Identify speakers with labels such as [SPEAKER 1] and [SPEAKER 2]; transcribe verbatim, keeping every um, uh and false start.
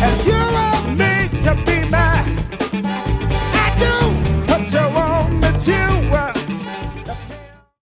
[SPEAKER 1] And you want me to be mine. I do what you want me to.